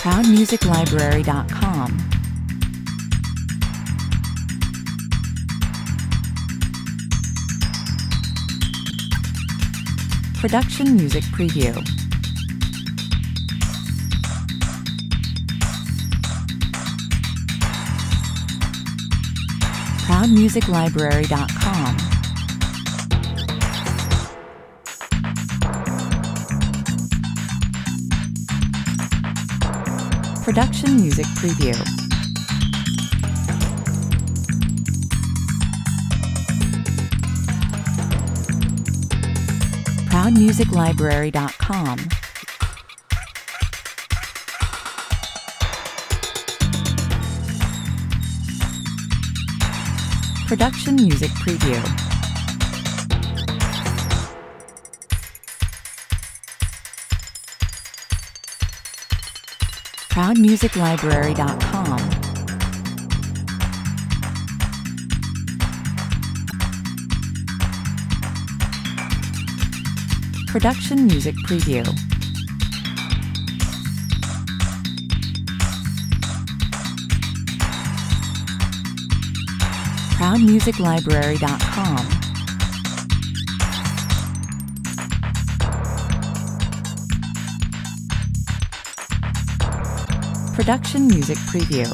ProudMusicLibrary.com. Production Music Preview. ProudMusicLibrary.com. Production Music Preview. ProudMusicLibrary.com. Production Music Preview. ProudMusicLibrary.com. Production Music Preview. ProudMusicLibrary.com. Production Music Preview.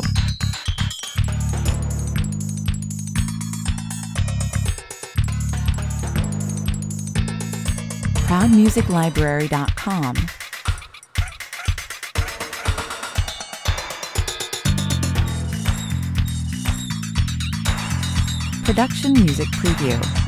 ProudMusicLibrary.com. Production Music Preview.